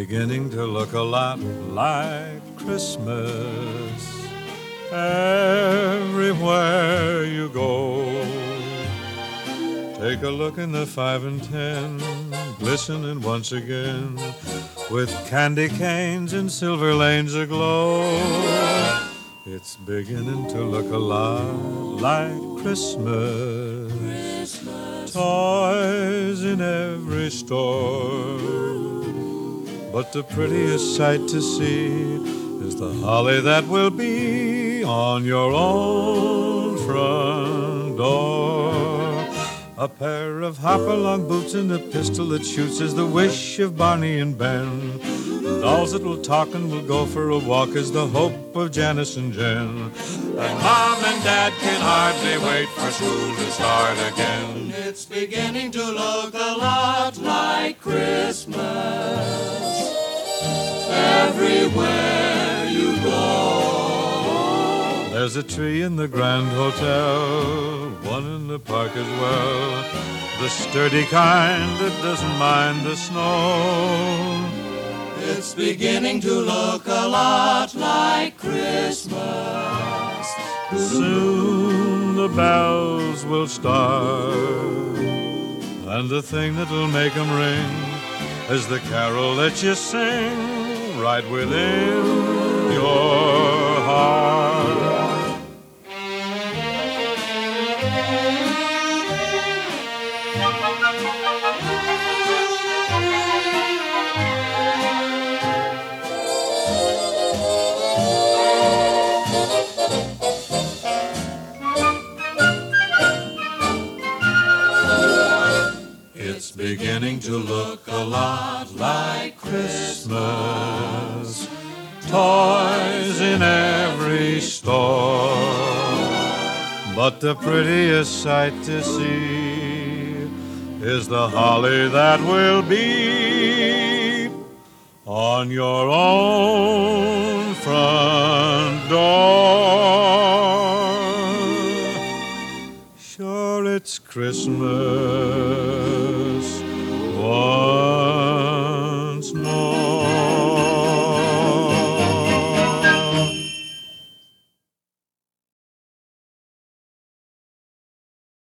beginning to look a lot like Christmas everywhere you go. Take a look in the 5 and 10, glistening once again, with candy canes and silver lanes aglow. It's beginning to look a lot like Christmas. Toys in every store. But the prettiest sight to see is the holly that will be on your own front door. A pair of hop-along boots and a pistol that shoots is the wish of Barney and Ben. Dolls that will talk and will go for a walk is the hope of Janice and Jen. And Mom and Dad can hardly wait for school to start again. It's beginning to look a lot like Christmas everywhere you go. There's a tree in the Grand Hotel, one in the park as well, the sturdy kind that doesn't mind the snow. It's beginning to look a lot like Christmas. Soon the bells will start, and the thing that'll make them ring is the carol that you sing right within your heart. It's beginning to look a lot like Christmas. Toys in every store, but the prettiest sight to see is the holly that will be on your own front door. Sure, it's Christmas